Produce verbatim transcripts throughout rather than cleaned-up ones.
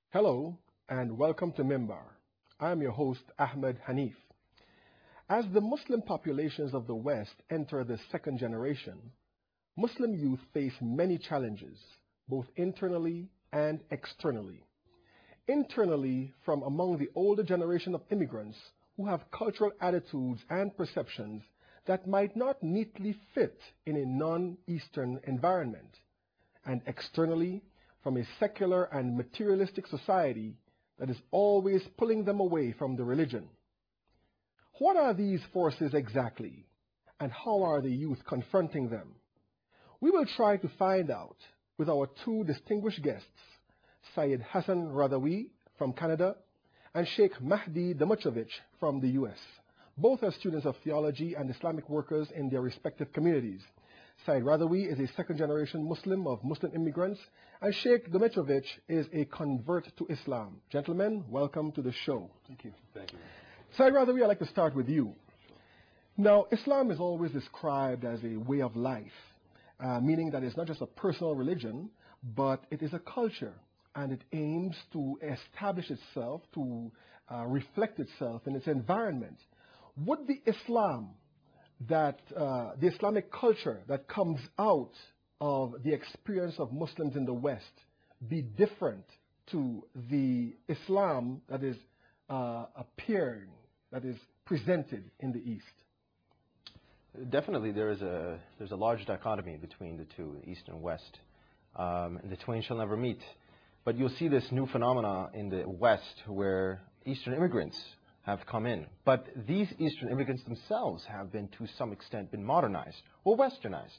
Hello and welcome to Mimbar. I am your host Ahmed Hanif. As the Muslim populations of the West enter the second generation, Muslim youth face many challenges, both internally and externally. Internally, from among the older generation of immigrants who have cultural attitudes and perceptions that might not neatly fit in a non-Eastern environment, and externally, from a secular and materialistic society that is always pulling them away from the religion. What are these forces exactly, and how are the youth confronting them? We will try to find out with our two distinguished guests, Syed Hassan Radawi from Canada and Sheikh Mahdi Damuchevich from the U S. Both are students of theology and Islamic workers in their respective communities. Syed Radawi is a second-generation Muslim of Muslim immigrants, and Sheikh Damuchevich is a convert to Islam. Gentlemen, welcome to the show. Thank you. Thank you. Syed Radawi, I'd like to start with you. Now, Islam is always described as a way of life, uh, meaning that it's not just a personal religion, but it is a culture, and it aims to establish itself, to uh, reflect itself in its environment. Would the Islam that uh, the Islamic culture that comes out of the experience of Muslims in the West be different to the Islam that is uh, appearing, that is presented in the East? Definitely, there is a there's a large dichotomy between the two, East and West, um, and the twain shall never meet. But you'll see this new phenomena in the West, where Eastern immigrants have come in. But these Eastern immigrants themselves have been, to some extent, been modernized or westernized.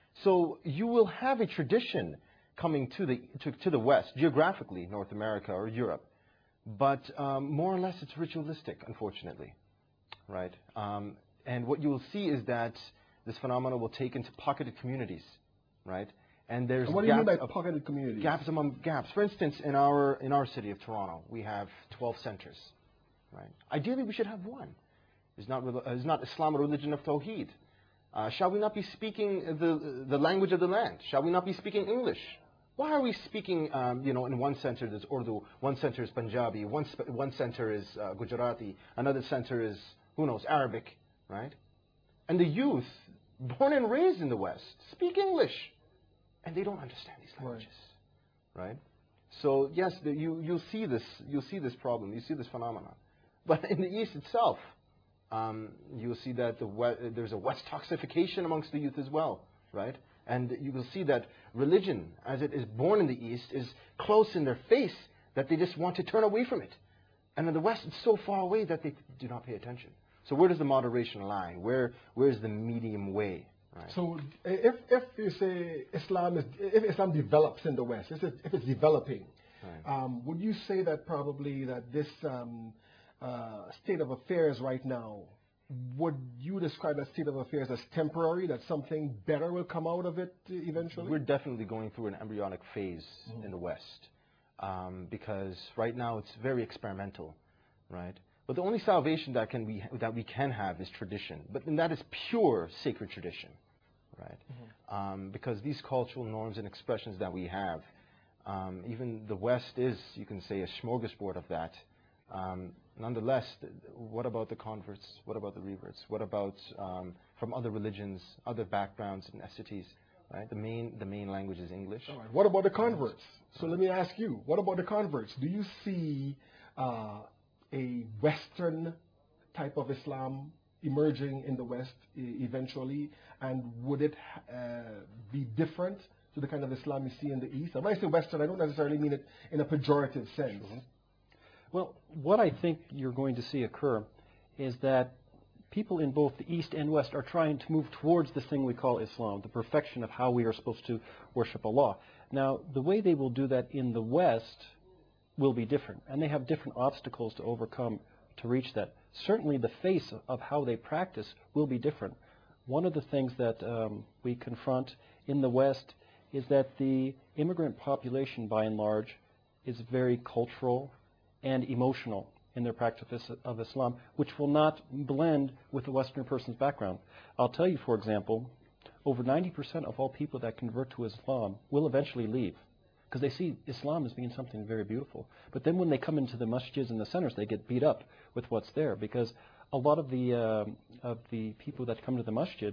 So you will have a tradition coming to the, to, to the West, geographically, North America or Europe. But um, more or less it's ritualistic, unfortunately, right? Um, and what you will see is that this phenomena will take into pocketed communities, right? And there's and what do you mean by of, pocketed communities? Gaps among gaps. For instance, in our, in our city of Toronto, we have twelve centers. Right. Ideally, we should have one. Is not, is not Islam a religion of Tawheed? Uh, shall we not be speaking the, the language of the land? Shall we not be speaking English? Why are we speaking, um, you know, in one center there's Urdu, one center is Punjabi, one, one center is uh, Gujarati, another center is, who knows, Arabic, right? And the youth, born and raised in the West, speak English. And they don't understand these languages, right? right? So, yes, the, you, you'll see this, you'll see this problem, you see this phenomenon. But in the East itself, um, you'll see that the there's a West toxification amongst the youth as well, right? And you will see that religion, as it is born in the East, is close in their face that they just want to turn away from it. And in the West, it's so far away that they do not pay attention. So where does the moderation lie? Where where is the medium way? Right? So if, if you say Islam is, if Islam develops in the West, if it's, if it's developing, right. um, would you say that probably that this um, Uh, state of affairs right now, would you describe that state of affairs as temporary, that something better will come out of it eventually? We're definitely going through an embryonic phase mm-hmm. in the West, um, because right now it's very experimental, right? But the only salvation that can we that we can have is tradition, but and that is pure sacred tradition, right? Mm-hmm. um, because these cultural norms and expressions that we have, um, even the West is, you can say, a smorgasbord of that. Um, nonetheless, what about the converts? What about the reverts? What about um, from other religions, other backgrounds and ethnicities? Right? The main the main language is English. All right. What about the converts? So let me ask you, what about the converts? Do you see uh, a Western type of Islam emerging in the West e eventually, and would it uh, be different to the kind of Islam you see in the East? And when I say Western, I don't necessarily mean it in a pejorative sense. Mm-hmm. Well, what I think you're going to see occur is that people in both the East and West are trying to move towards this thing we call Islam, the perfection of how we are supposed to worship Allah. Now, the way they will do that in the West will be different, and they have different obstacles to overcome to reach that. Certainly the face of how they practice will be different. One of the things that um, we confront in the West is that the immigrant population, by and large, is very cultural and emotional in their practice of Islam, which will not blend with the Western person's background. I'll tell you, for example, over ninety percent of all people that convert to Islam will eventually leave. because they see Islam as being something very beautiful. But then when they come into the masjids and the centers, they get beat up with what's there, because a lot of the uh, of the people that come to the masjid,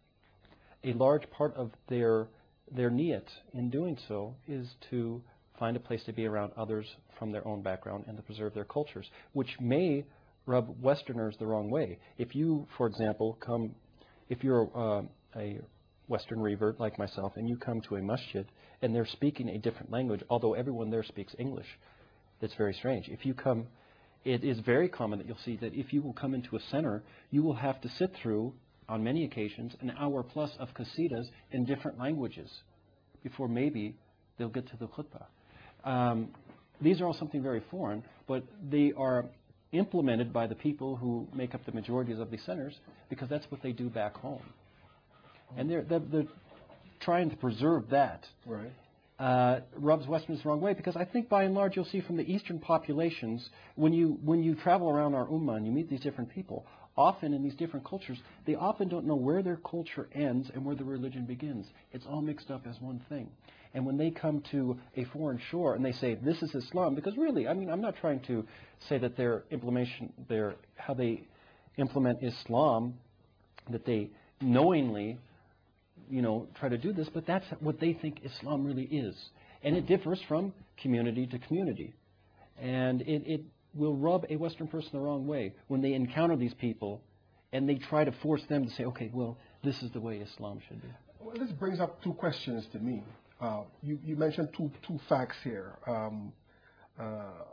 a large part of their their niyat in doing so is to find a place to be around others from their own background and to preserve their cultures, which may rub Westerners the wrong way. If you, for example, come, if you're uh, a Western revert like myself, and you come to a masjid and they're speaking a different language, although everyone there speaks English, that's very strange. If you come, it is very common that you'll see that if you will come into a center, you will have to sit through, on many occasions, an hour plus of qasidas in different languages before maybe they'll get to the khutbah. Um, these are all something very foreign, but they are implemented by the people who make up the majorities of these centers because that's what they do back home. And they're, they're, they're trying to preserve that. Right. Uh, rubs Westerners the wrong way, because I think by and large you'll see from the Eastern populations, when you, when you travel around our ummah and you meet these different people, often in these different cultures, they often don't know where their culture ends and where the religion begins. It's all mixed up as one thing. And when they come to a foreign shore and they say, this is Islam, because really, I mean, I'm not trying to say that their implementation, their, how they implement Islam, that they knowingly, you know, try to do this, but that's what they think Islam really is. And it differs from community to community. And it, it will rub a Western person the wrong way when they encounter these people and they try to force them to say, okay, well, this is the way Islam should be. Well, this brings up two questions to me. Uh, you, you mentioned two, two facts here. Um, uh,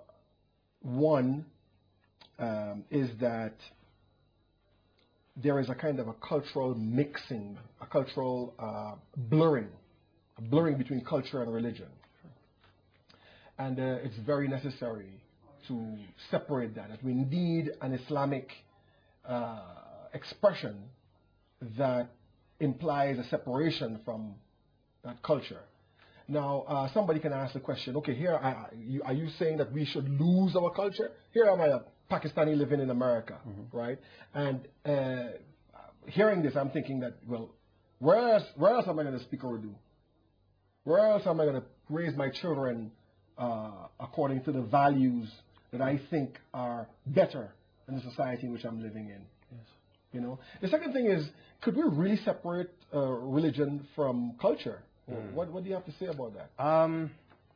one um, is that there is a kind of a cultural mixing, a cultural uh, blurring, a blurring between culture and religion. And uh, it's very necessary to separate that. That we need an Islamic uh, expression that implies a separation from that culture. Now, uh, somebody can ask the question, okay, here, I, you, are you saying that we should lose our culture? Here am I, a Pakistani living in America, mm-hmm. right? And uh, hearing this, I'm thinking that, well, where else, where else am I going to speak Urdu? Where else am I going to raise my children uh, according to the values that I think are better than the society in which I'm living in? Yes. You know. The second thing is, could we really separate uh, religion from culture? Mm. What, what do you have to say about that? Um,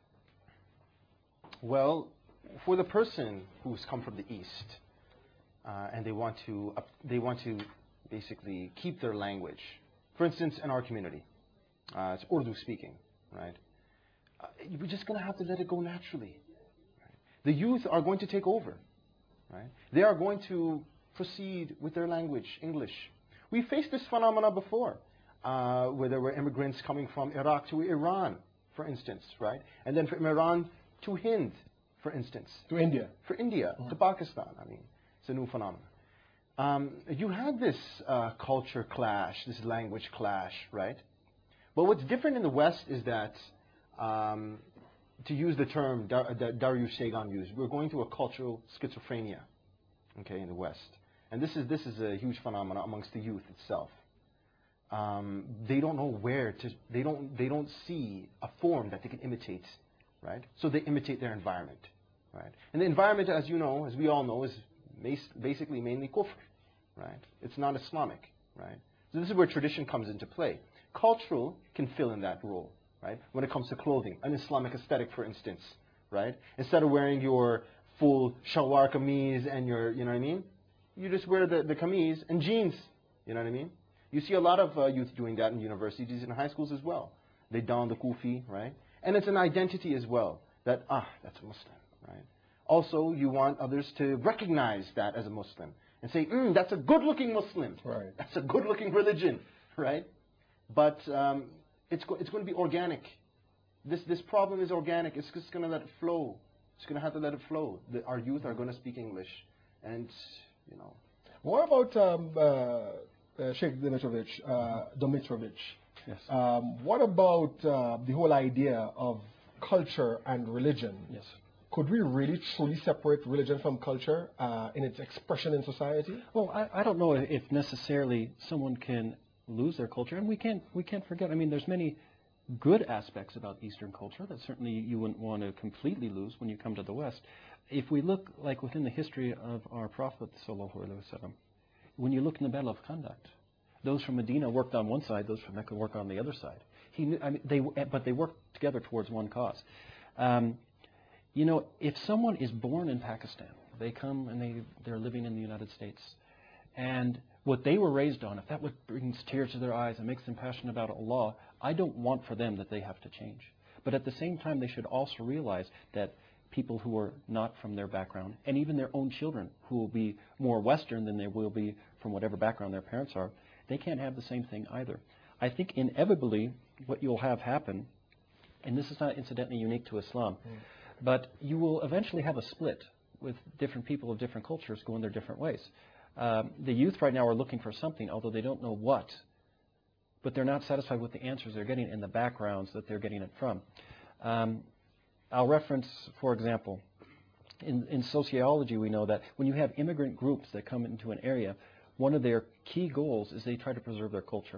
well, for the person who's come from the East uh, and they want to uh, they want to basically keep their language, for instance, in our community, uh, it's Urdu speaking, right? Uh, we're just going to have to let it go naturally. Right? The youth are going to take over, right? They are going to proceed with their language, English. We faced this phenomena before. Uh, where there were immigrants coming from Iraq to Iran, for instance, right? And then from Iran to Hind, for instance. To India. For India, mm-hmm. to Pakistan. I mean, it's a new phenomenon. Um, you had this uh, culture clash, this language clash, right? But what's different in the West is that, um, to use the term Dar- that Dariush Shagan used, we're going through a cultural schizophrenia, okay, in the West. And this is, this is a huge phenomenon amongst the youth itself. Um, they don't know where to, they don't, they don't see a form that they can imitate, right? So they imitate their environment, right? And the environment, as you know, as we all know, is basically mainly kufr, right? It's not Islamic, right? So this is where tradition comes into play. Cultural can fill in that role, right? When it comes to clothing, an Islamic aesthetic, for instance, right? Instead of wearing your full shalwar kameez and your, you know what I mean? You just wear the, the kameez and jeans, you know what I mean? You see a lot of uh, youth doing that in universities and high schools as well. They don the kufi, right? And it's an identity as well, that, ah, that's a Muslim, right? Also, you want others to recognize that as a Muslim and say, mm, that's a good-looking Muslim. Right. That's a good-looking religion, right? But um, it's, go- it's going to be organic. This, this problem is organic. It's just going to let it flow. It's going to have to let it flow. The, our youth are going to speak English. And, you know. What about... Um, uh, Uh, Sheikh Dimitrovich, uh, Domitrovich. Yes. Um, what about uh, the whole idea of culture and religion? Yes. Could we really truly separate religion from culture uh, in its expression in society? Well, I, I don't know if necessarily someone can lose their culture, and we can't we can't forget. I mean, there's many good aspects about Eastern culture that certainly you wouldn't want to completely lose when you come to the West. If we look like within the history of our Prophet sallallahu alaihi wasallam, when you look in the Battle of Khandaq, those from Medina worked on one side, those from Mecca worked on the other side. He knew, I mean, they, but they worked together towards one cause. Um, you know, if someone is born in Pakistan, they come and they, they're living in the United States, and what they were raised on, if that what brings tears to their eyes and makes them passionate about Allah, I don't want for them that they have to change. But at the same time, they should also realize that people who are not from their background, and even their own children who will be more Western than they will be from whatever background their parents are, they can't have the same thing either. I think inevitably what you'll have happen, and this is not incidentally unique to Islam, mm. but you will eventually have a split with different people of different cultures going their different ways. Um, the youth right now are looking for something, although they don't know what, but they're not satisfied with the answers they're getting and the backgrounds that they're getting it from. Um, I'll reference, for example, in, in sociology we know that when you have immigrant groups that come into an area, one of their key goals is they try to preserve their culture.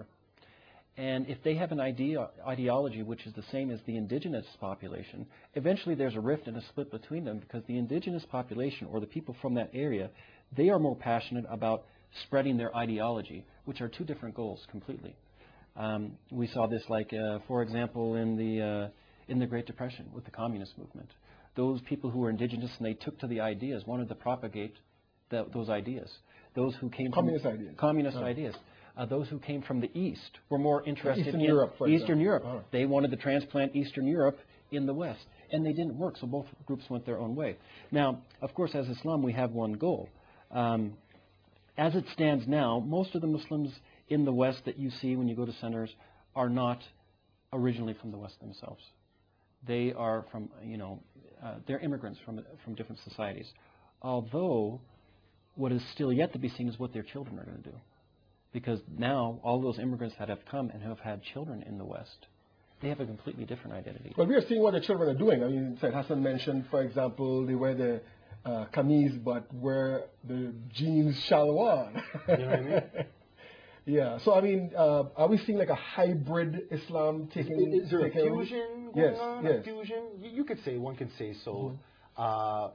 And if they have an idea, ideology which is the same as the indigenous population, eventually there's a rift and a split between them because the indigenous population or the people from that area, they are more passionate about spreading their ideology, which are two different goals completely. Um, we saw this like, uh, for example, in the, uh, in the Great Depression with the communist movement. Those people who were indigenous and they took to the ideas wanted to propagate the, those ideas. Those who came communist from ideas. Communist oh. ideas. Uh, those who came from the East were more interested Eastern in Europe, for Eastern example. Europe. Oh. They wanted to transplant Eastern Europe in the West. And they didn't work, so both groups went their own way. Now, of course, as Islam, we have one goal. Um, as it stands now, most of the Muslims in the West that you see when you go to centers are not originally from the West themselves. They are from, you know, uh, they're immigrants from, from different societies. Although, what is still yet to be seen is what their children are going to do. Because now, all those immigrants that have come and have had children in the West, they have a completely different identity. Well, we are seeing what the children are doing. I mean, Said Hassan mentioned, for example, they wear the uh, kameez but wear the jeans shalwar. You know what I mean? Yeah. So, I mean, uh, are we seeing like a hybrid Islam taking... Is, is there a taking fusion yes, going on? Yes. A fusion? You, you could say, one could say so. Mm-hmm. uh,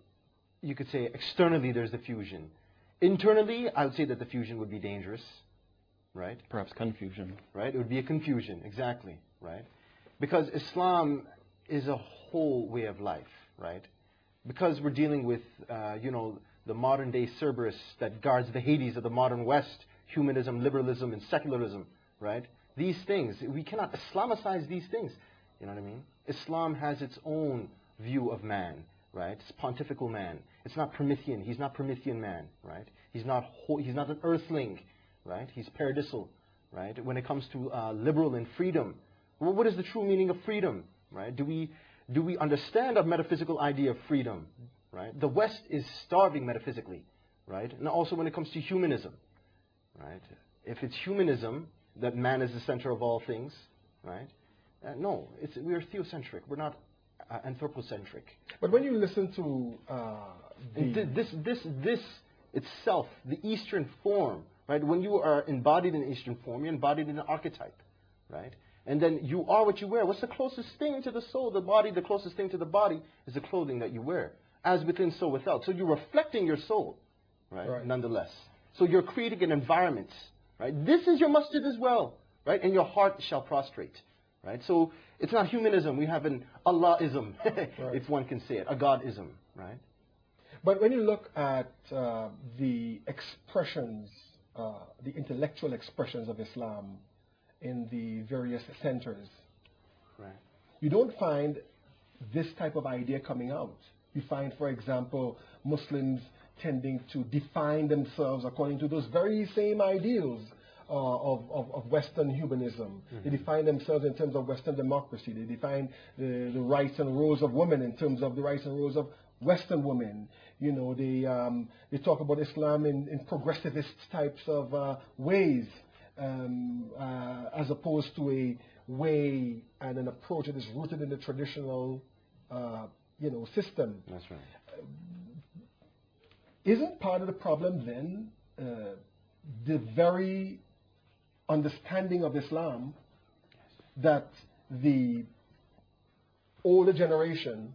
you could say externally there's the fusion. Internally, I would say that the fusion would be dangerous, right? Perhaps confusion. Right? It would be a confusion, exactly, right? Because Islam is a whole way of life, right? Because we're dealing with, uh, you know, the modern day Cerberus that guards the Hades of the modern West, humanism, liberalism, and secularism, right? These things, we cannot Islamicize these things, you know what I mean? Islam has its own view of man, right? It's pontifical man. It's not Promethean. He's not Promethean man, right? He's not he's not an earthling, right? He's paradisal, right? When it comes to uh, liberal and freedom, well, what is the true meaning of freedom, right? Do we do we understand a metaphysical idea of freedom, right? The West is starving metaphysically, right? And also when it comes to humanism, right? If it's humanism that man is the center of all things, right? Uh, no, it's we are theocentric. We're not uh, anthropocentric. But when you listen to uh, the th this this this itself, the Eastern form, right? When you are embodied in Eastern form, you're embodied in an archetype, right? And then you are what you wear. What's the closest thing to the soul, the body? The closest thing to the body is the clothing that you wear. As within, so without. So you're reflecting your soul, right? Right. Nonetheless. So you're creating an environment, right? This is your masjid as well, right? And your heart shall prostrate, right? So it's not humanism. We have an Allahism, right. If one can say it, a Godism, right? But when you look at uh, the expressions, uh, the intellectual expressions of Islam in the various centers, right, you don't find this type of idea coming out. You find, for example, Muslims tending to define themselves according to those very same ideals uh, of, of, of Western humanism. Mm-hmm. They define themselves in terms of Western democracy. They define the, the rights and roles of women in terms of the rights and roles of Western women. You know, they, um, they talk about Islam in, in progressivist types of uh, ways, um, uh, as opposed to a way and an approach that is rooted in the traditional, uh, you know, system. That's right. Uh, isn't part of the problem then uh, the very understanding of Islam that the older generation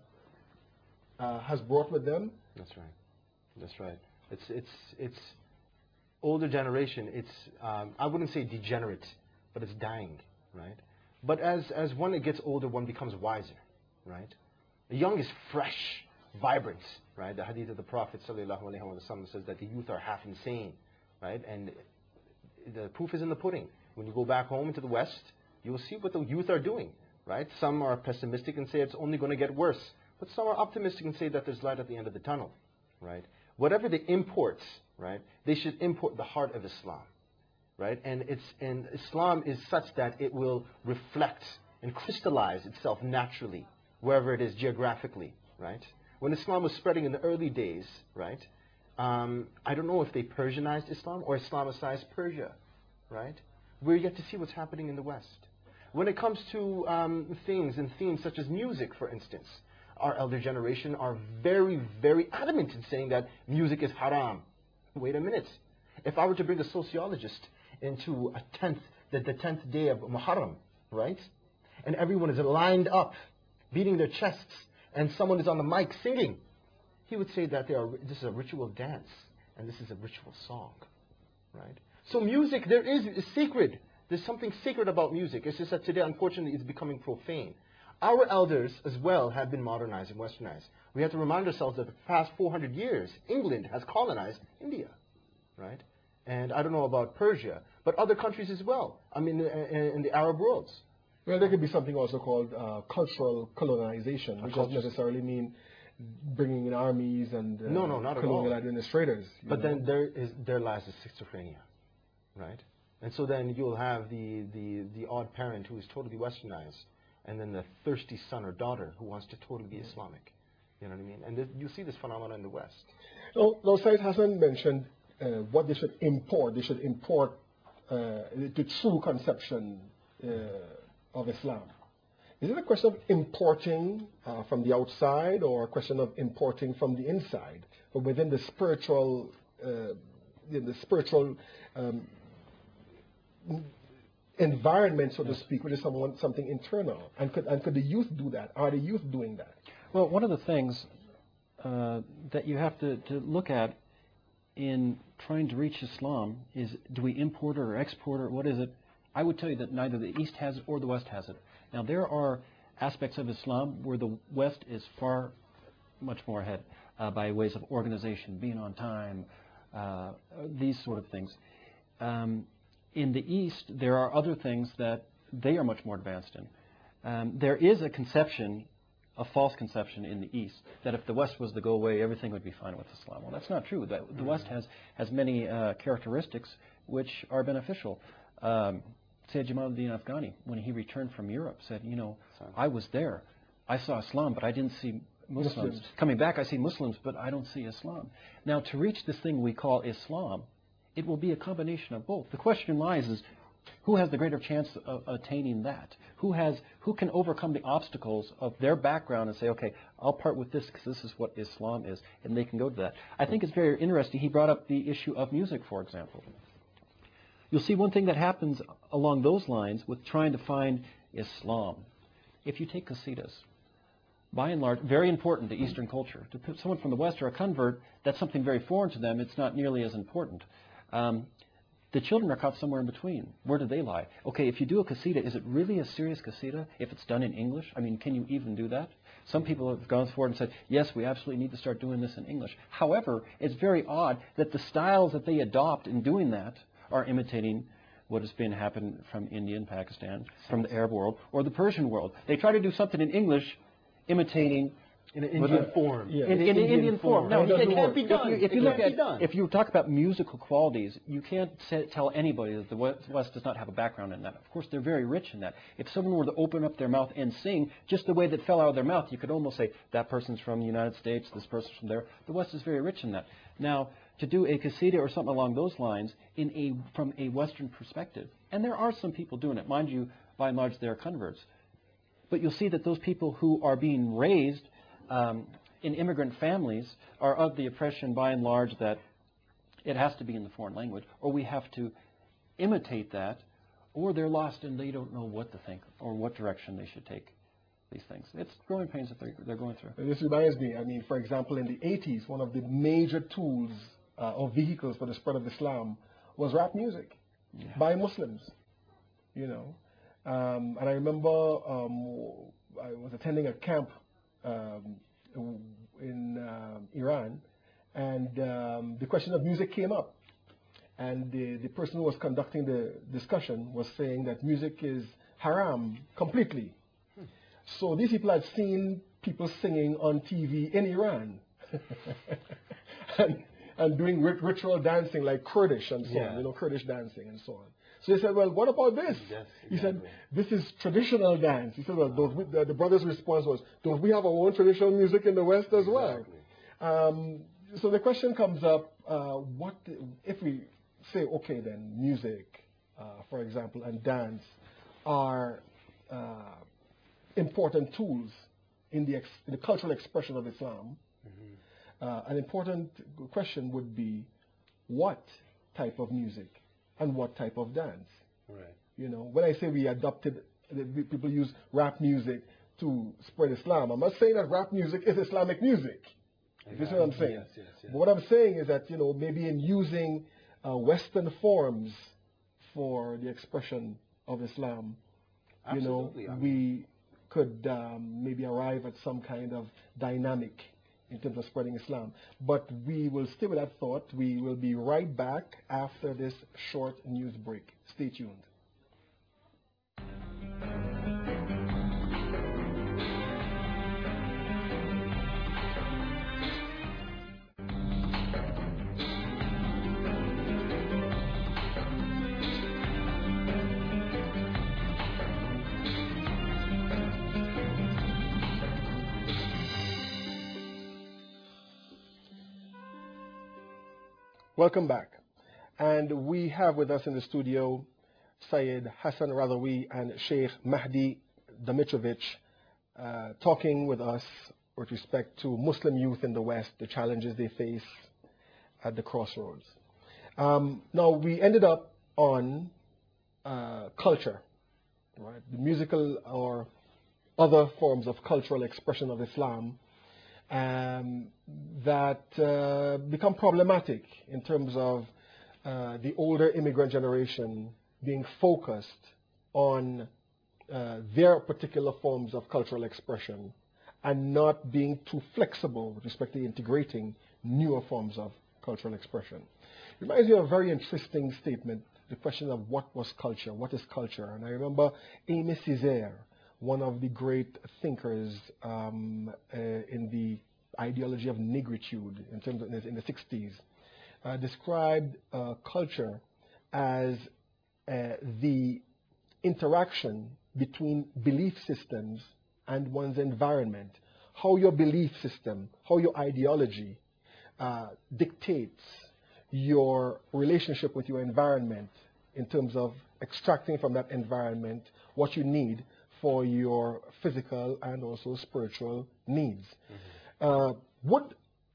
uh, has brought with them. That's right. That's right. It's it's it's older generation. It's um, I wouldn't say degenerate, but it's dying, right? But as as one gets older, one becomes wiser, right? The young is fresh, vibrant, right? The hadith of the Prophet sallallahu alaihi wasallam says that the youth are half insane, right? And the proof is in the pudding. When you go back home into the West, you will see what the youth are doing, right? Some are pessimistic and say it's only going to get worse, but some are optimistic and say that there's light at the end of the tunnel, right? Whatever they import, right, they should import the heart of Islam, right? And it's and Islam is such that it will reflect and crystallize itself naturally wherever it is geographically, right? When Islam was spreading in the early days, right, um, I don't know if they Persianized Islam or Islamicized Persia, right? We're yet to see what's happening in the West. When it comes to um, things and themes such as music, for instance, our elder generation are very, very adamant in saying that music is haram. Wait a minute. If I were to bring a sociologist into a tenth, the, the tenth day of Muharram, right, and everyone is lined up, beating their chests, and someone is on the mic singing, he would say that they are, this is a ritual dance, and this is a ritual song, right? So music, there is, is sacred. There's something sacred about music. It's just that today, unfortunately, it's becoming profane. Our elders, as well, have been modernized and westernized. We have to remind ourselves that the past four hundred years, England has colonized India, right? And I don't know about Persia, but other countries as well. I mean, in, in the Arab worlds. Well, there could be something also called uh, cultural colonization, which doesn't necessarily mean bringing in armies and uh, no, no, not colonial at all. administrators. But know? then there is there lies the schizophrenia, right? And so then you'll have the, the, the odd parent who is totally westernized, and then the thirsty son or daughter who wants to totally be Islamic. You know what I mean? And th you see this phenomenon in the West. No, no, Said Hassan mentioned uh, what they should import. They should import uh, the true conception uh, of Islam. Is it a question of importing uh, from the outside or a question of importing from the inside, or within the spiritual, uh, the spiritual um, environment, so to speak, which is someone, something internal? And could, and could the youth do that? Are the youth doing that? Well, one of the things uh, that you have to, to look at in trying to reach Islam is, do we import it or export it? What is it? I would tell you that neither the East has it or the West has it. Now, there are aspects of Islam where the West is far much more ahead uh, by ways of organization, being on time, uh, these sort of things. Um, in the East, there are other things that they are much more advanced in. Um, there is a conception, a false conception in the East, that if the West was to go away, everything would be fine with Islam. Well, that's not true. The, the West has, has many uh, characteristics which are beneficial. Um, Sayyid Jamaluddin Afghani, when he returned from Europe, said, you know, I was there. I saw Islam, but I didn't see Muslims. Muslims. Coming back, I see Muslims, but I don't see Islam. Now, to reach this thing we call Islam, it will be a combination of both. The question lies is, who has the greater chance of attaining that? Who has, who can overcome the obstacles of their background and say, okay, I'll part with this because this is what Islam is, and they can go to that. I think it's very interesting. He brought up the issue of music, for example. You'll see one thing that happens along those lines with trying to find Islam. If you take qasidas, by and large, very important to Eastern culture. To put someone from the West or a convert, that's something very foreign to them. It's not nearly as important. Um, the children are caught somewhere in between. Where do they lie? Okay, if you do a qasida, is it really a serious qasida if it's done in English? I mean, can you even do that? Some people have gone forward and said, yes, we absolutely need to start doing this in English. However, it's very odd that the styles that they adopt in doing that are imitating what has been happening from India and Pakistan, from the Arab world, or the Persian world. They try to do something in English imitating in an Indian a, form. Yeah. In, in, in an Indian, Indian form. form. No, it, it can't be done. If you, if you it look can't at, be done. If you talk about musical qualities, you can't say, tell anybody that the West does not have a background in that. Of course, they're very rich in that. If someone were to open up their mouth and sing just the way that fell out of their mouth, you could almost say, that person's from the United States, this person's from there. The West is very rich in that. Now, to do a qasida or something along those lines in a, from a Western perspective, and there are some people doing it. Mind you, by and large, they're converts. But you'll see that those people who are being raised um, in immigrant families are of the oppression, by and large, that it has to be in the foreign language, or we have to imitate that, or they're lost and they don't know what to think or what direction they should take these things. It's growing pains that they're, they're going through. This reminds me, I mean, for example, in the eighties, one of the major tools uh, or vehicles for the spread of Islam was rap music Yeah. by Muslims, you know. Um, and I remember um, I was attending a camp um, in uh, Iran, and um, the question of music came up. And the, the person who was conducting the discussion was saying that music is haram completely. Hmm. So these people had seen people singing on T V in Iran and, and doing rit- ritual dancing like Kurdish and so Yeah. on, you know, Kurdish dancing and so on. So they said, well, what about this? Yes, He said, exactly. this is traditional dance. He said, well, don't we, the, the brother's response was, don't we have our own traditional music in the West as well? Exactly. Um, so the question comes up, uh, what if we say, okay, then music, uh, for example, and dance are uh, important tools in the, ex- in the cultural expression of Islam. Mm-hmm. Uh, an important question would be, what type of music and what type of dance? Right. You know, when I say we adopted, the people use rap music to spread Islam, I'm not saying that rap music is Islamic music. Exactly. You see what I'm saying? Yes, yes, yes. But what I'm saying is that, you know, maybe in using uh, Western forms for the expression of Islam, Absolutely. you know, I mean, we could um, maybe arrive at some kind of dynamic in terms of spreading Islam. But we will stay with that thought. We will be right back after this short news break. Stay tuned. Welcome back. And we have with us in the studio Syed Hassan Radawi and Sheikh Mahdi Dimitrovic uh, talking with us with respect to Muslim youth in the West, the challenges they face at the crossroads. Um, now, we ended up on uh, culture, right? The musical or other forms of cultural expression of Islam Um, that uh, become problematic in terms of uh, the older immigrant generation being focused on uh, their particular forms of cultural expression and not being too flexible with respect to integrating newer forms of cultural expression. It reminds me of a very interesting statement, the question of what was culture, what is culture? And I remember Aimé Césaire, one of the great thinkers um, uh, in the ideology of negritude in terms of in the sixties, uh, described uh, culture as uh, the interaction between belief systems and one's environment. How your belief system, how your ideology uh, dictates your relationship with your environment in terms of extracting from that environment what you need for your physical and also spiritual needs. Mm-hmm. Uh, would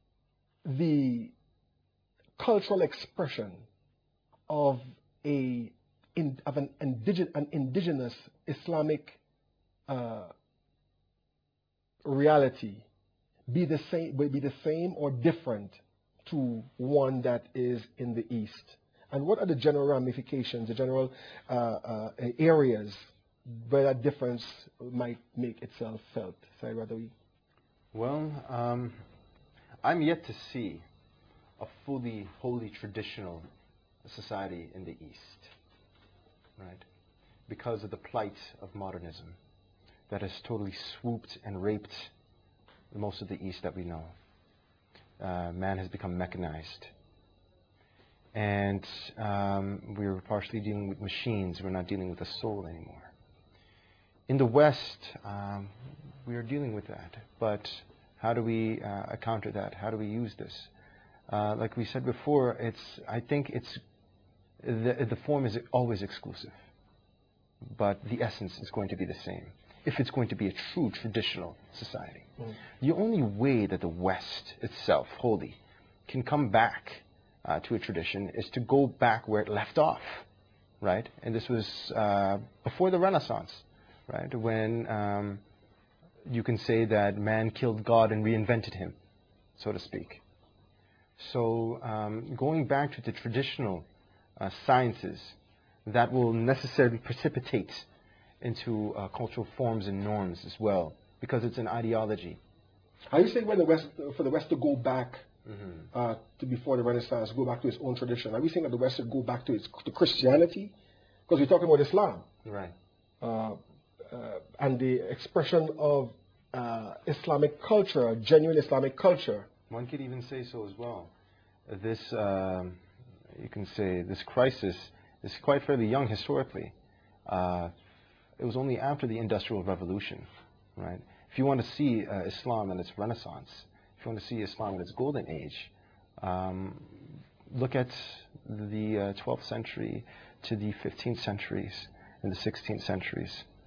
the cultural expression of a in, of an, indige, an indigenous Islamic uh, reality be the same be the same or different to one that is in the East? And what are the general ramifications, the general uh, uh, areas where that difference might make itself felt? Syed Radawi. Well, um, I'm yet to see a fully, wholly traditional society in the East, right? Because of the plight of modernism that has totally swooped and raped most of the East that we know. Uh, man has become mechanized. And um, we're partially dealing with machines. We're not dealing with the soul anymore. In the West, um, we are dealing with that. But how do we uh, counter that? How do we use this? Uh, like we said before, it's. I think it's the, the form is always exclusive, but the essence is going to be the same. If it's going to be a true traditional society, mm. the only way that the West itself, wholly, can come back uh, to a tradition is to go back where it left off, right? And this was uh, before the Renaissance, right? When um, you can say that man killed God and reinvented him, so to speak. So um, going back to the traditional uh, sciences, that will necessarily precipitate into uh, cultural forms and norms as well, because it's an ideology. Are you saying when the West, for the West to go back Mm-hmm. uh, to before the Renaissance, go back to its own tradition? Are we saying that the West should go back to its to Christianity? Because we're talking about Islam. Right. Uh, uh, and the expression of uh, Islamic culture, genuine Islamic culture. One could even say so as well. This, um, you can say, this crisis is quite fairly young historically. Uh, it was only after the Industrial Revolution, right? If you want to see uh, Islam and its renaissance, if you want to see Islam in its golden age, um, look at the uh, twelfth century to the fifteenth centuries and the sixteenth centuries,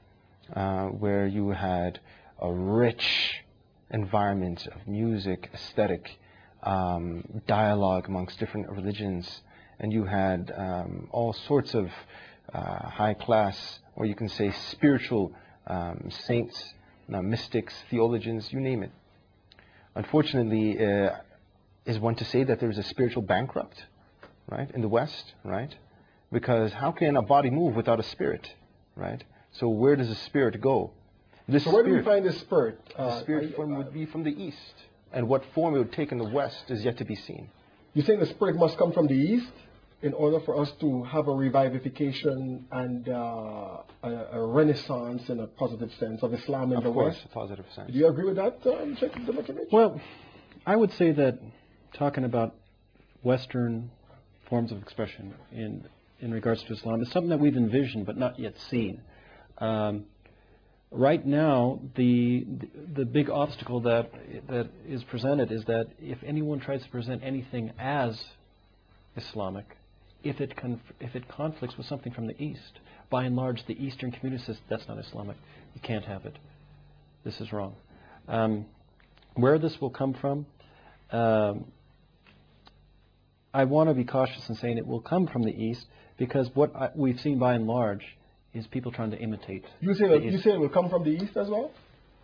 uh, where you had a rich environment of music, aesthetic, um, dialogue amongst different religions, and you had um, all sorts of uh, high class, or you can say spiritual um, saints, uh, mystics, theologians, you name it. Unfortunately, uh, is one to say that there's a spiritual bankrupt, right, in the West, right? Because how can a body move without a spirit, right? So where does the spirit go? This so where spirit, do we find this spirit? Uh, the spirit form would be from the East. And what form it would take in the West is yet to be seen. You think the spirit must come from the East in order for us to have a revivification and uh, a, a renaissance in a positive sense of Islam in of the course, West? a positive sense. Do you agree with that, um, Sheikh Dimitrovic? Well, I would say that talking about Western forms of expression in in regards to Islam is something that we've envisioned but not yet seen. Um, right now, the the big obstacle that that is presented is that if anyone tries to present anything as Islamic, if it conf if it conflicts with something from the East, by and large, the Eastern community says that's not Islamic. You can't have it. This is wrong. Um, where this will come from, um, I want to be cautious in saying it will come from the East, because what I, we've seen by and large is people trying to imitate. You say that, you say it will come from the East as well?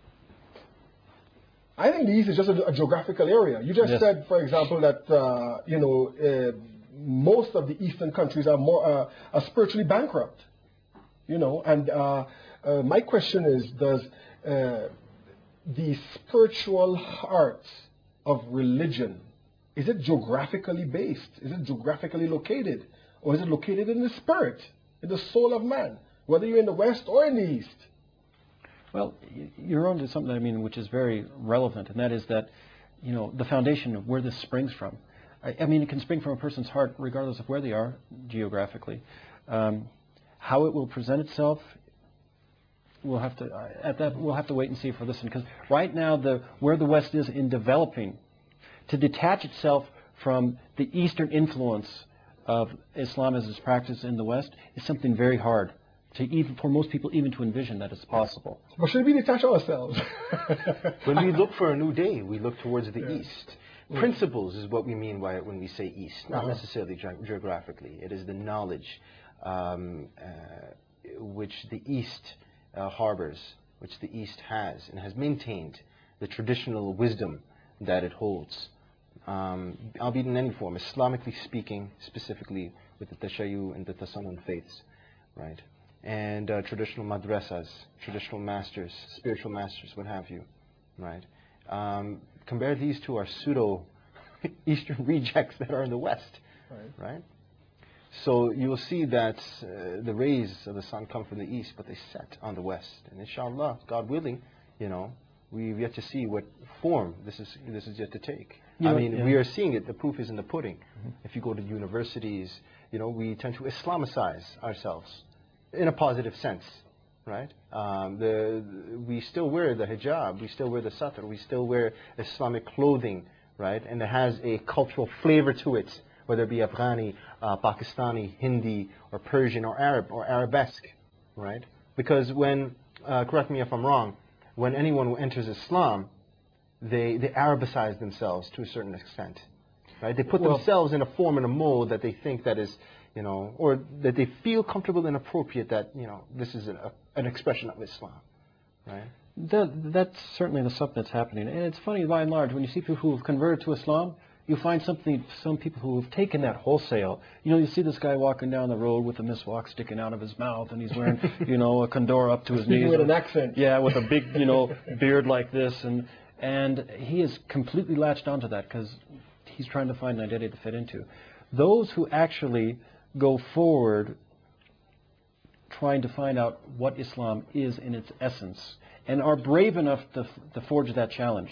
I think the East is just a, a geographical area. You just Yes. said, for example, that uh, you know uh, most of the Eastern countries are more uh, are spiritually bankrupt. You know, and uh, uh, my question is, does uh, the spiritual heart of religion, is it geographically based? Is it geographically located? Or is it located in the spirit, in the soul of man, whether you're in the West or in the East? Well, y- you're onto something, I mean, which is very relevant, and that is that, you know, the foundation of where this springs from. I, I mean, it can spring from a person's heart regardless of where they are geographically. Um, how it will present itself, we'll have to uh, at that we'll have to wait and see for this one, because right now the where the West is in developing, to detach itself from the Eastern influence of Islam as it's practiced in the West is something very hard to even for most people even to envision that it's possible. But should we detach ourselves? When we look for a new day, we look towards the Yeah. East. Principles is what we mean by it when we say East, not Uh-huh. necessarily ge- geographically. It is the knowledge um, uh, which the East uh, harbors, which the East has, and has maintained the traditional wisdom that it holds. Um, albeit in any form, Islamically speaking, specifically with the Tashayyu and the Tasanun faiths, right? And uh, traditional madrasas, traditional masters, spiritual masters, what have you, right? Um, compare these to our pseudo Eastern rejects that are in the West, Right. right? So you will see that uh, the rays of the sun come from the East, but they set on the West. And inshallah, God willing, you know, we've yet to see what form this is this is yet to take. You I know, mean, yeah. we are seeing it. The proof is in the pudding. If you go to universities, you know, we tend to Islamicize ourselves in a positive sense, right? Um, the, we still wear the hijab, we still wear the satr, we still wear Islamic clothing, right? And it has a cultural flavor to it, whether it be Afghani, uh, Pakistani, Hindi, or Persian, or Arab, or Arabesque, right? Because when, uh, correct me if I'm wrong, when anyone enters Islam, they, they Arabicize themselves to a certain extent, right? They put Well- themselves in a form and a mold that they think that is, you know, or that they feel comfortable and appropriate that, you know, this is an, a, an expression of Islam, right? That, that's certainly the stuff that's happening. And it's funny, by and large, when you see people who have converted to Islam, you find something, some people who have taken that wholesale. You know, you see this guy walking down the road with a miswak sticking out of his mouth, and he's wearing, you know, a kandora up to his Speaking knees. with an accent. Yeah, with a big, you know, beard like this. And, and he is completely latched onto that because he's trying to find an identity to fit into. Those who actually go forward trying to find out what Islam is in its essence and are brave enough to, to forge that challenge,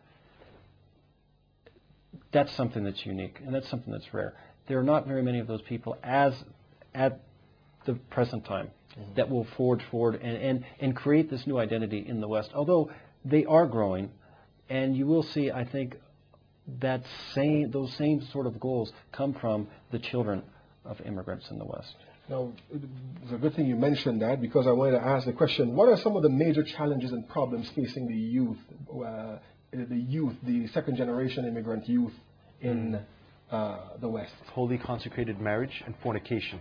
that's something that's unique, and that's something that's rare. There are not very many of those people as at the present time mm-hmm. that will forge forward and, and, and create this new identity in the West, although they are growing, and you will see, I think, that same, those same sort of goals come from the children of immigrants in the West. Now, it's a good thing you mentioned that, because I wanted to ask the question, what are some of the major challenges and problems facing the youth, uh, the youth, the second generation immigrant youth in uh, the West? Holy consecrated marriage and fornication.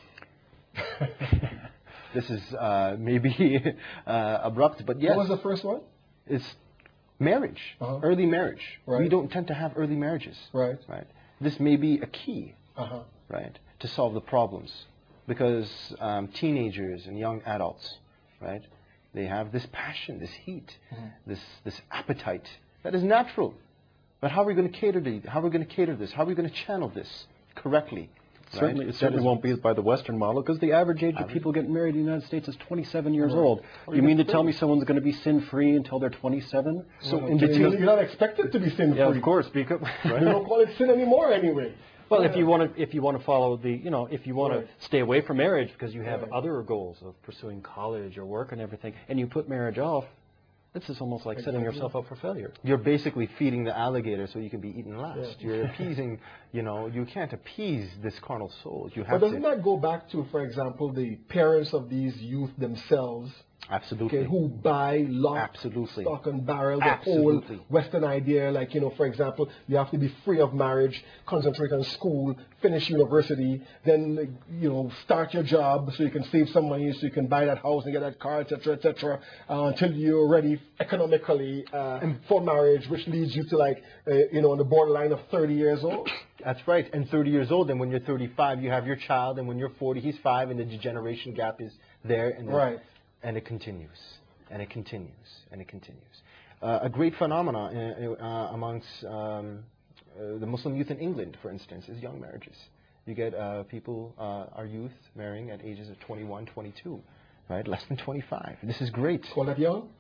This is uh, maybe uh, abrupt, but yes. What was the first one? It's marriage, uh-huh. early marriage. Right. We don't tend to have early marriages. Right. Right. This may be a key, uh-huh. right, to solve the problems, because um, teenagers and young adults, right, they have this passion, this heat, mm-hmm. this this appetite that is natural. But how are we going to cater to how are we going to cater this? How are we going to channel this correctly? Certainly, right? it certainly won't be by the Western model, because the average age of people getting married in the United States is twenty-seven years right. old. Or you mean to tell me someone's going to be sin-free until they're twenty-seven? So well, in between, you're not expected to be sin-free. Yeah, of course. Because right? They don't call it sin anymore anyway. Well, yeah. if you want to, if you want to follow the, you know, if you want right. to stay away from marriage because you have right. other goals of pursuing college or work and everything, and you put marriage off, this is almost like exactly. setting yourself up for failure. You're basically feeding the alligator so you can be eaten last. Yeah. You're appeasing, you know, you can't appease this carnal soul. You have but doesn't to. that go back to, for example, the parents of these youth themselves? Absolutely. Okay, who buy lock, Absolutely. stock and barrel, the Absolutely. whole Western idea, like, you know, for example, you have to be free of marriage, concentrate on school, finish university, then, you know, start your job so you can save some money so you can buy that house and get that car, et cetera, et cetera, uh, until you're ready economically uh, for marriage, which leads you to, like, uh, you know, on the borderline of thirty years old. That's right. And thirty years old, and when you're thirty-five, you have your child, and when you're forty, he's five, and the generation gap is there. And right. And it continues, and it continues, and it continues. Uh, a great phenomenon uh, uh, amongst um, uh, the Muslim youth in England, for instance, is young marriages. You get uh, people, uh, our youth, marrying at ages of twenty-one, twenty-two, right? Less than twenty-five. This is great. Call that young?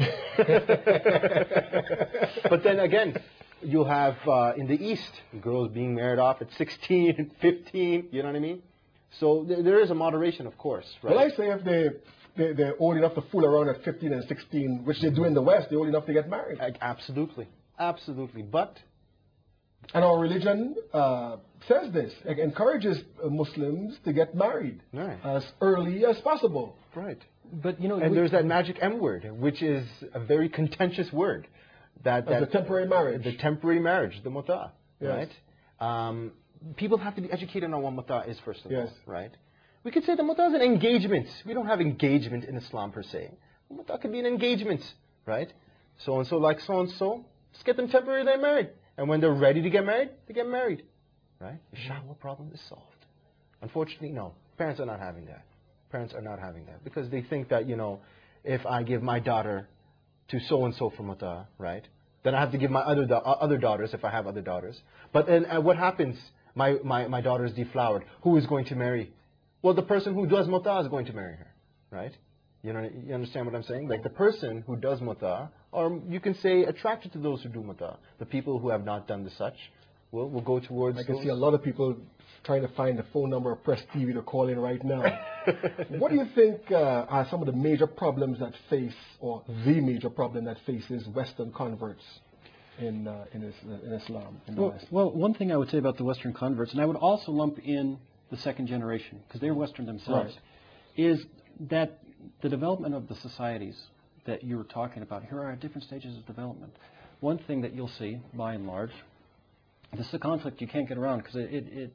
But then again, you'll have uh, in the East, girls being married off at sixteen and fifteen, you know what I mean? So th there is a moderation, of course, right? Well, I say if they... They, they're old enough to fool around at fifteen and sixteen, which they do in the West. They're old enough to get married. Absolutely. Absolutely. But... And our religion uh, says this. It encourages uh, Muslims to get married right. as early as possible. Right. But, you know... And there's that magic M word, which is a very contentious word. That, that the temporary marriage. The temporary marriage, the muta. Yes. Right? Um, people have to be educated on what muta is, first of yes. all. Right? We could say the muta is an engagement. We don't have engagement in Islam per se. Muta could be an engagement, right? So-and-so like so-and-so, just get them temporarily married. And when they're ready to get married, they get married, right? The shahwa problem is solved. Unfortunately, no. Parents are not having that. Parents are not having that. Because they think that, you know, if I give my daughter to so-and-so for muta, right, then I have to give my other, da other daughters if I have other daughters. But then uh, what happens? My, my, my daughter is deflowered. Who is going to marry? Well, the person who does muta is going to marry her, right? You know, you understand what I'm saying? Like the person who does muta, or you can say attracted to those who do muta. The people who have not done the such will will go towards. I can those. see a lot of people trying to find the phone number of Press T V to call in right now. What do you think uh, are some of the major problems that face, or the major problem that faces Western converts in uh, in, in Islam in the well, West? Well, one thing I would say about the Western converts, and I would also lump in the second generation, because they're Western themselves, right. is that the development of the societies that you were talking about here are at different stages of development. One thing that you'll see, by and large, this is a conflict you can't get around, because it, it, it,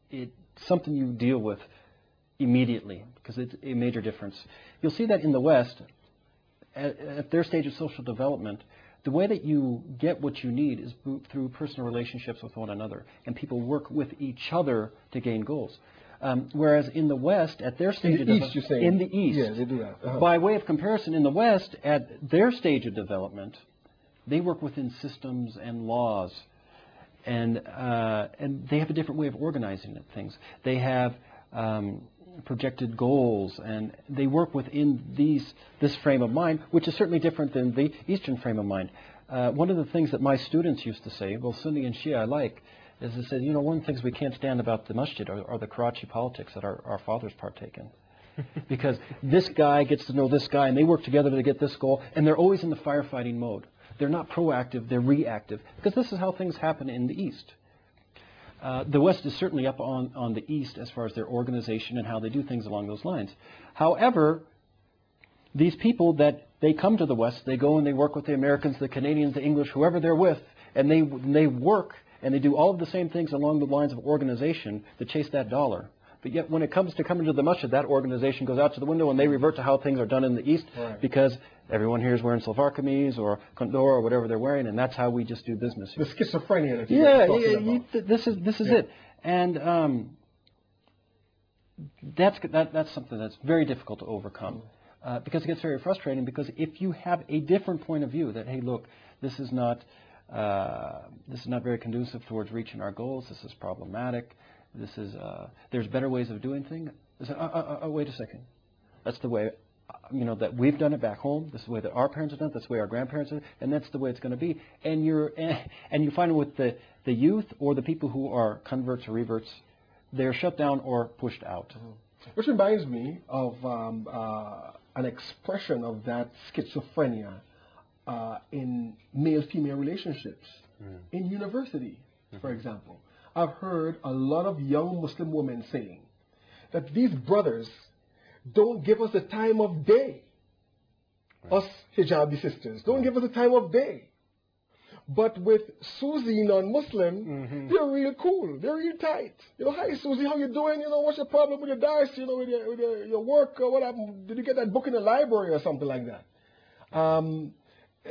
it's something you deal with immediately because it's a major difference. You'll see that in the West, at, at their stage of social development, the way that you get what you need is through personal relationships with one another, and people work with each other to gain goals. Um, whereas in the West, at their stage in of the East, you're saying? in the East, yeah, they do that. Uh-huh. By way of comparison, in the West, at their stage of development, they work within systems and laws, and uh, and they have a different way of organizing things. They have um, projected goals, and they work within these this frame of mind, which is certainly different than the Eastern frame of mind. Uh, one of the things that my students used to say, well, Sunni and Shia alike, is they said, you know, one of the things we can't stand about the masjid are, are the Karachi politics that our, our fathers partake in. Because this guy gets to know this guy, and they work together to get this goal, and they're always in the firefighting mode. They're not proactive, they're reactive, because this is how things happen in the East. Uh, the West is certainly up on, on the East as far as their organization and how they do things along those lines. However, these people that they come to the West, they go and they work with the Americans, the Canadians, the English, whoever they're with, and they they work and they do all of the same things along the lines of organization to chase that dollar. But yet when it comes to coming to the masjid, that organization goes out to the window and they revert to how things are done in the East, right. Because everyone here is wearing salwar kameez or kondor or whatever they're wearing, and that's how we just do business here. The schizophrenia that you yeah, talking yeah, about. you, th- this is this is Yeah. it, and um, that's that, that's something that's very difficult to overcome uh, because it gets very frustrating. Because if you have a different point of view, that hey, look, this is not uh, this is not very conducive towards reaching our goals. This is problematic. This is uh, there's better ways of doing things. Uh, uh, uh, uh, wait a second, that's the way. You know, that we've done it back home. This is the way that our parents have done it. That's the way our grandparents did it, and that's the way it's going to be. And you're, and you find with the, the youth or the people who are converts or reverts, they're shut down or pushed out. Mm-hmm. Which reminds me of um, uh, an expression of that schizophrenia uh, in male-female relationships mm. in university, mm-hmm. for example. I've heard a lot of young Muslim women saying that these brothers don't give us the time of day. Right. Us hijabi sisters, don't right. give us the time of day. But with Susie, non-Muslim, mm-hmm. they're real cool. They're real tight. You know, hi Susie, how you doing? You know, what's your problem with your dice? You know, with your, with your, your work or what happened? Did you get that book in the library or something like that? Um, uh,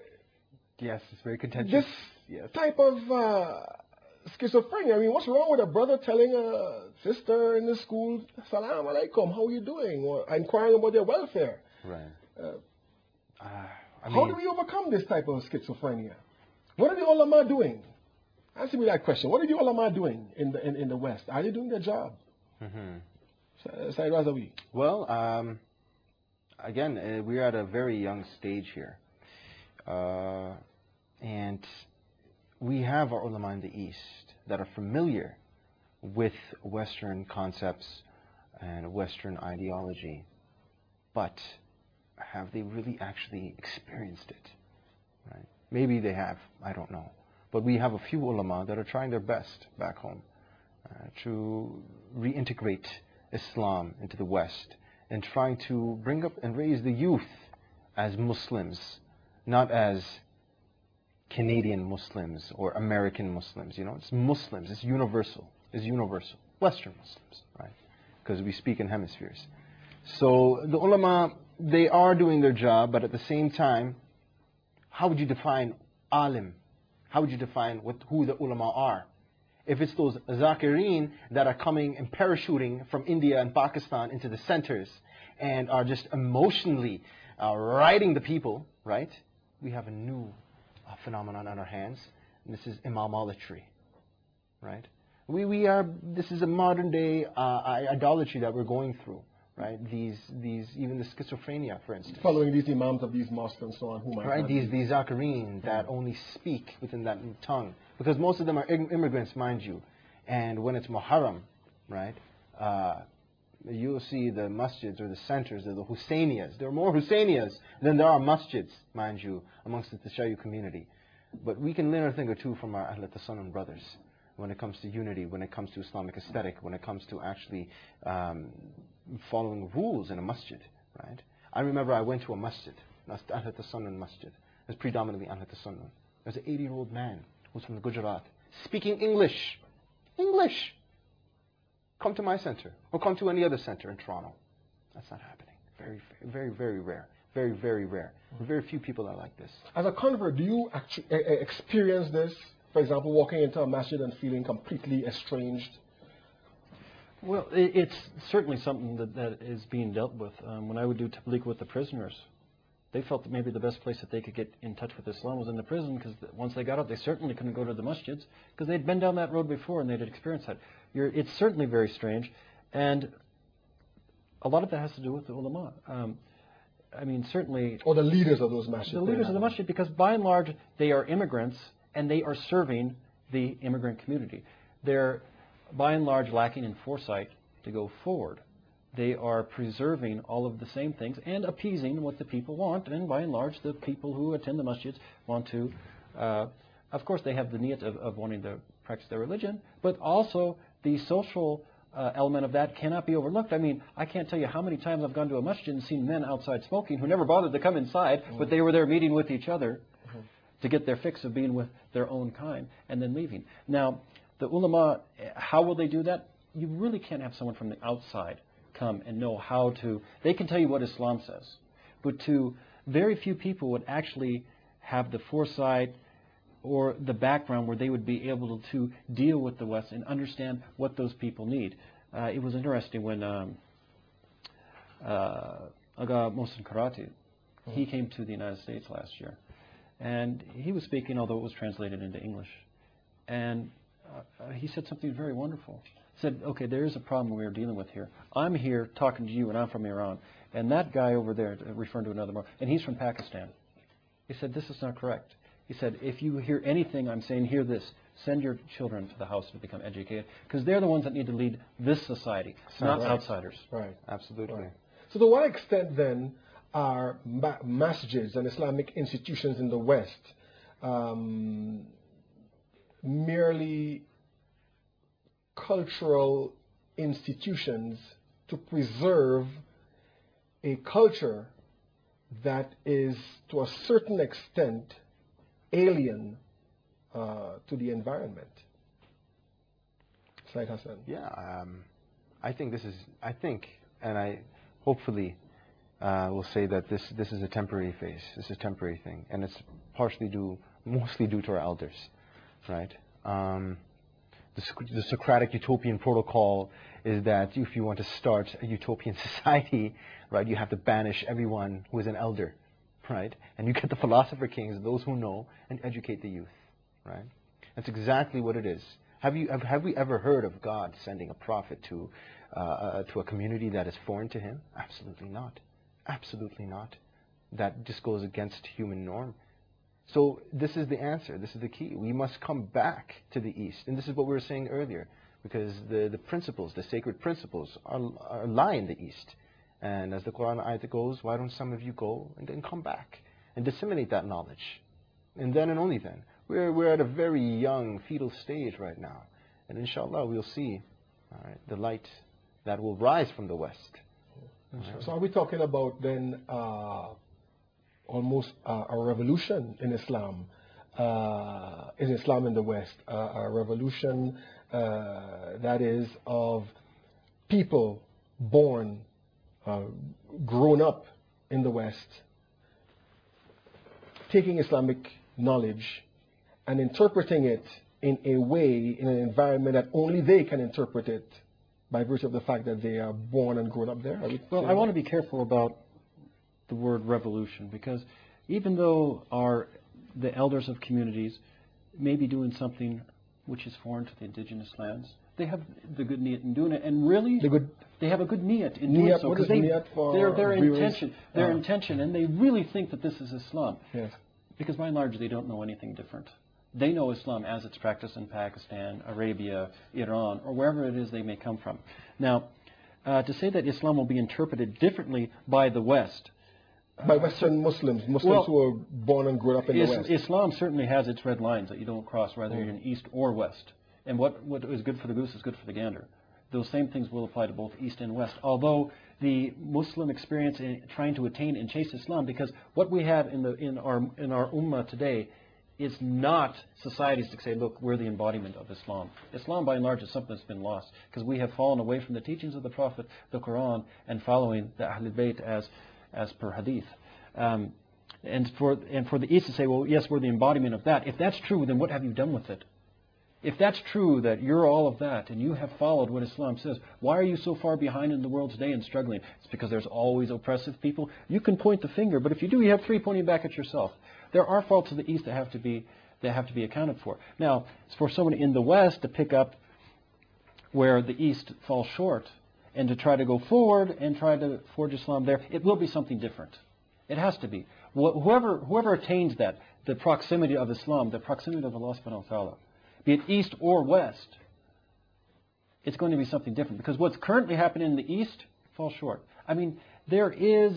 yes, it's very contentious. This yes. type of uh, schizophrenia. I mean, what's wrong with a brother telling a sister in the school, "Salam alaikum, how are you doing?" or inquiring about their welfare? Right. Uh, uh, I how mean, do we overcome this type of schizophrenia? What are the ulama doing? Answer me that question. What are the ulama doing in the in, in the West? Are they doing their job? Mm-hmm. Sayyid Razavi. Well, um, again, uh, we're at a very young stage here, uh, and we have our ulama in the East that are familiar with Western concepts and Western ideology, but have they really actually experienced it? Right? Maybe they have, I don't know. But we have a few ulama that are trying their best back home uh, to reintegrate Islam into the West and trying to bring up and raise the youth as Muslims, not as Canadian Muslims or American Muslims. You know, it's Muslims. It's universal. It's universal. Western Muslims, right? Because we speak in hemispheres. So the ulama, they are doing their job, but at the same time, how would you define alim? How would you define what, who the ulama are? If it's those zakirin that are coming and parachuting from India and Pakistan into the centers and are just emotionally uh, riding the people, right? We have a new uh, phenomenon on our hands, and this is imamolatry, right? We, we are, this is a modern day uh, idolatry that we're going through. Right, these, these, even the schizophrenia, for instance. Following these imams of these mosques and so on, who might right, these, these zakirin that only speak within that tongue, because most of them are immigrants, mind you. And when it's Muharram, right, uh, you'll see the masjids or the centers, or the Hussainiyas. There are more Hussainiyas than there are masjids, mind you, amongst the Tashayu community. But we can learn a thing or two from our Ahl Tasanun brothers when it comes to unity, when it comes to Islamic aesthetic, when it comes to actually um, following rules in a masjid, right? I remember I went to a masjid, Ahl Tasanun masjid. It was predominantly Ahl Tasanun. There was an eighty-year-old man who was from the Gujarat, speaking English. English! come to my center or come to any other center in Toronto. That's not happening. Very, very, very rare. Very, very rare. Very few people are like this. As a convert, do you actually uh, experience this? For example, walking into a masjid and feeling completely estranged? Well, it, it's certainly something that, that is being dealt with. Um, when I would do tabligh with the prisoners, they felt that maybe the best place that they could get in touch with Islam was in the prison, because once they got out, they certainly couldn't go to the masjids, because they'd been down that road before and they'd experienced that. You're, it's certainly very strange, and a lot of that has to do with the ulama. Um, I mean, certainly... Or the leaders of those masjids. The leaders of the masjid, because by and large, they are immigrants, and they are serving the immigrant community. They're, by and large, lacking in foresight to go forward. They are preserving all of the same things and appeasing what the people want, and by and large, the people who attend the masjids want to... Uh, of course, they have the niyat of, of wanting to practice their religion, but also the social... Uh, element of that cannot be overlooked. I mean, I can't tell you how many times I've gone to a masjid and seen men outside smoking who never bothered to come inside, mm-hmm. but they were there meeting with each other mm-hmm. to get their fix of being with their own kind and then leaving. Now, the ulama, how will they do that? You really can't have someone from the outside come and know how to... They can tell you what Islam says, but to very few people would actually have the foresight or the background where they would be able to deal with the West and understand what those people need. Uh, it was interesting when um, uh, Aga Mohsen Karati, mm-hmm. he came to the United States last year, and he was speaking, although it was translated into English, and uh, he said something very wonderful. He said, okay, there is a problem we are dealing with here. I'm here talking to you, and I'm from Iran, and that guy over there, referring to another, and he's from Pakistan. He said, this is not correct. He said, if you hear anything I'm saying, hear this. Send your children to the house to become educated, because they're the ones that need to lead this society, not right. outsiders. Right. Absolutely. Right. So to what extent, then, are ma masjids and Islamic institutions in the West um, merely cultural institutions to preserve a culture that is, to a certain extent, alien uh, to the environment? Said Hassan. Yeah, um, I think this is, I think, and I hopefully uh, will say that this, this is a temporary phase, this is a temporary thing, and it's partially due, mostly due to our elders, right? Um, the, the Socratic utopian protocol is that if you want to start a utopian society, right, you have to banish everyone who is an elder. Right? And you get the philosopher kings, those who know, and educate the youth. Right? That's exactly what it is. Have you have, have we ever heard of God sending a prophet to uh, uh, to a community that is foreign to Him? Absolutely not. Absolutely not. That just goes against human norm. So this is the answer. This is the key. We must come back to the East, and this is what we were saying earlier, because the the principles, the sacred principles, are, are lie in the East. And as the Quran ayat goes, why don't some of you go and then come back and disseminate that knowledge? And then and only then. We're, we're at a very young, fetal stage right now. And inshallah, we'll see all right, the light that will rise from the West. Right. So are we talking about then uh, almost uh, a revolution in Islam, uh, in Islam in the West, uh, a revolution uh, that is of people born Uh, grown up in the West, taking Islamic knowledge and interpreting it in a way, in an environment that only they can interpret it by virtue of the fact that they are born and grown up there? Well, I want to be careful about the word revolution, because even though our the elders of communities may be doing something which is foreign to the indigenous lands, they have the good niyat in doing it, and really, the good, they have a good niyat in niyat, doing so. What is they, niyat for their their viewers? intention, their uh, intention, and they really think that this is Islam. Yes. Because by and large, they don't know anything different. They know Islam as it's practiced in Pakistan, Arabia, Iran, or wherever it is they may come from. Now, uh, to say that Islam will be interpreted differently by the West. By Western Muslims, Muslims well, who are born and grown up in is, the West. Islam certainly has its red lines that you don't cross, whether mm. you're in East or West. And what, what is good for the goose is good for the gander. Those same things will apply to both East and West. Although the Muslim experience in trying to attain and chase Islam, because what we have in the in our in our ummah today is not societies to say, look, we're the embodiment of Islam. Islam, by and large, is something that's been lost because we have fallen away from the teachings of the Prophet, the Quran, and following the Ahlul Bayt as, as per Hadith. Um, and, for, and for the East to say, well, yes, we're the embodiment of that. If that's true, then what have you done with it? If that's true, that you're all of that, and you have followed what Islam says, why are you so far behind in the world today and struggling? It's because there's always oppressive people. You can point the finger, but if you do, you have three pointing back at yourself. There are faults of the East that have to be that have to be accounted for. Now, for someone in the West to pick up where the East falls short and to try to go forward and try to forge Islam there, it will be something different. It has to be. Wh- whoever whoever attains that, the proximity of Islam, the proximity of Allah subhanahu wa ta'ala, be it East or West, it's going to be something different. Because what's currently happening in the East falls short. I mean, there is,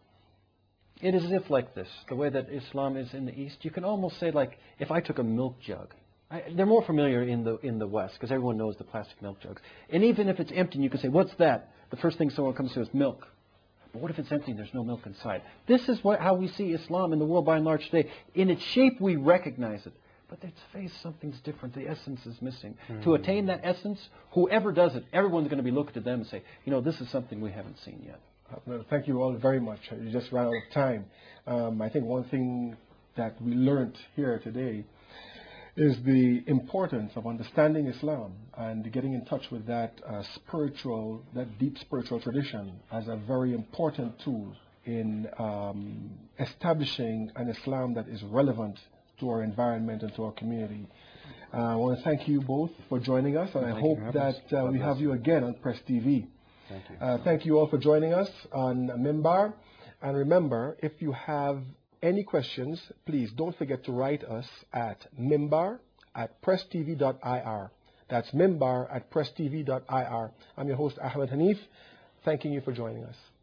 it is as if like this, the way that Islam is in the East. You can almost say like, if I took a milk jug, I, they're more familiar in the in the West because everyone knows the plastic milk jugs. And even if it's empty and you can say, what's that? The first thing someone comes to is milk. But what if it's empty and there's no milk inside? This is what, how we see Islam in the world by and large today. In its shape, we recognize it. But its face, something's different. The essence is missing. Mm. To attain that essence, whoever does it, everyone's going to be looking to them and say, you know, this is something we haven't seen yet. Uh, thank you all very much. You just ran out of time. Um, I think one thing that we learned here today is the importance of understanding Islam and getting in touch with that uh, spiritual, that deep spiritual tradition as a very important tool in um, establishing an Islam that is relevant to our environment and to our community. Uh, I want to thank you both for joining us, and I hope that uh, we have you again on Press T V. Thank you. Uh, thank you all for joining us on Mimbar. And remember, if you have any questions, please don't forget to write us at mimbar at press t v dot i r. That's mimbar at press t v dot i r. I'm your host, Ahmed Hanif, thanking you for joining us.